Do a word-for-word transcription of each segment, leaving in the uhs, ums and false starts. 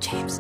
James.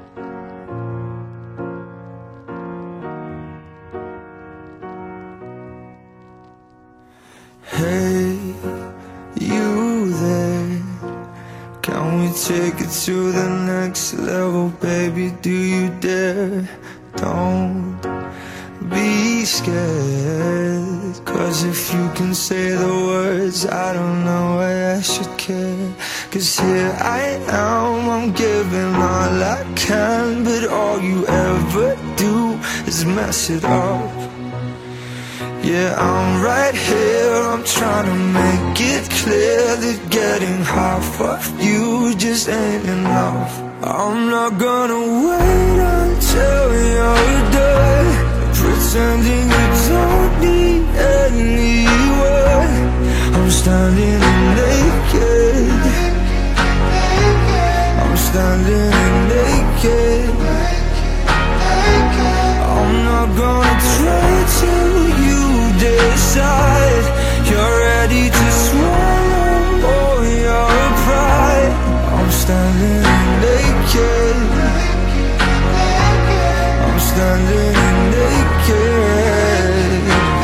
Hey, you there? Can we take it to the next level, baby? Do you dare? Don't be scared, 'cause if you can say the words, I don't know why I should care. 'Cause here I am, I'm giving all I can, but all you ever do is mess it up. Yeah, I'm right here, I'm trying to make it clear that getting half of you just ain't enough. I'm not gonna wait until you're done pretending you don't need anyone. I'm standing naked, I'm standing naked. I'm not gonna try till you decide you're ready to swallow all your pride. I'm standing naked, I'm standing naked.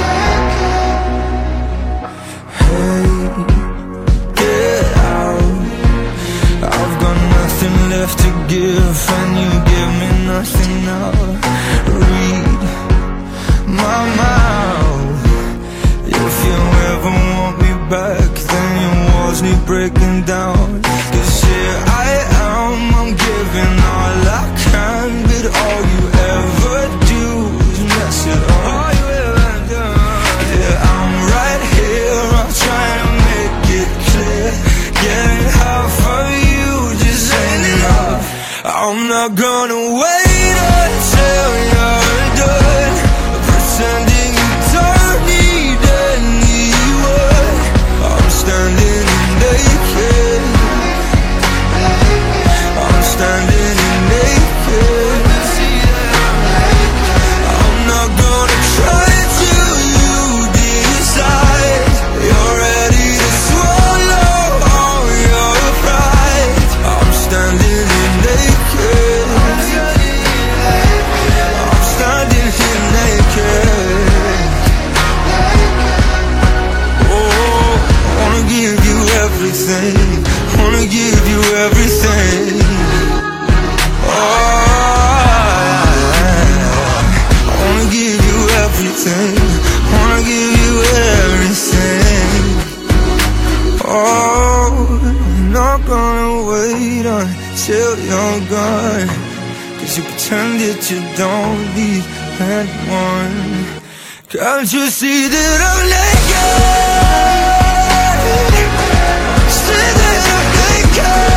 Hey, get out, I've got nothing left to give, and you give me nothing now. Read my mouth. If you ever want me back, then your walls need breaking down. 'Cause here I am, I'm giving all I can, but all you ever do is mess it up. All you ever do. Yeah, I'm right here, I'm trying to make it clear. Getting half of you just ain't enough. I'm not gonna wait until you're done pretending you don't need anyone. I'm standing naked, I'm standing naked. I'm not gonna try till you decide you're ready to swallow all your pride. I'm standing naked, I'm standing here naked. Oh, I wanna give you everything, wanna give you everything. Oh, I wanna give you everything, wanna give you everything. Oh, I'm not gonna wait until you're gone, 'cause you pretend that you don't need anyone. Can't you see that I'm naked? See that I'm naked?